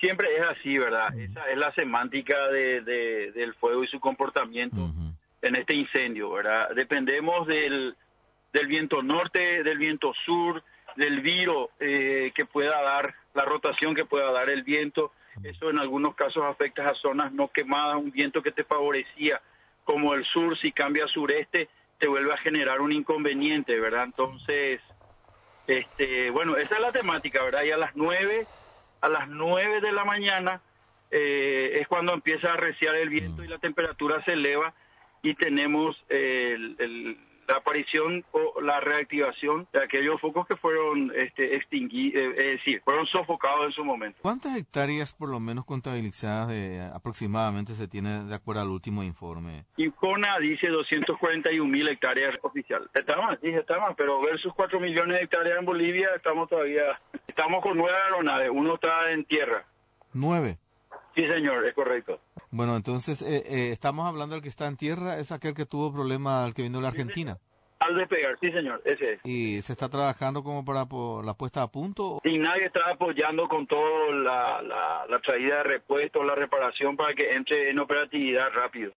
Siempre es así, ¿verdad? Esa es la semántica del fuego y su comportamiento en este incendio, ¿verdad? Dependemos del viento norte, del viento sur, del viro que pueda dar, la rotación que pueda dar el viento. Eso en algunos casos afecta a zonas no quemadas, un viento que te favorecía, como el sur, si cambia a sureste, te vuelve a generar un inconveniente, ¿verdad? Entonces, bueno, esa es la temática, ¿verdad? Y a las 9 de la mañana es cuando empieza a arreciar el viento y la temperatura se eleva y tenemos la aparición o la reactivación de aquellos focos que fueron extinguidos, fueron sofocados en su momento. ¿Cuántas hectáreas por lo menos contabilizadas aproximadamente se tiene de acuerdo al último informe? Incona dice 241.000 hectáreas oficial. Está más, pero versus 4 millones de hectáreas en Bolivia estamos con 9 aeronaves, uno está en tierra. ¿9? Sí, señor, es correcto. Bueno, entonces, estamos hablando del que está en tierra, es aquel que tuvo problema, el que vino de la Argentina. Al despegar, sí, señor, ese es. ¿Y se está trabajando como para la puesta a punto? Y nadie está apoyando con todo la traída de repuestos, la reparación para que entre en operatividad rápido.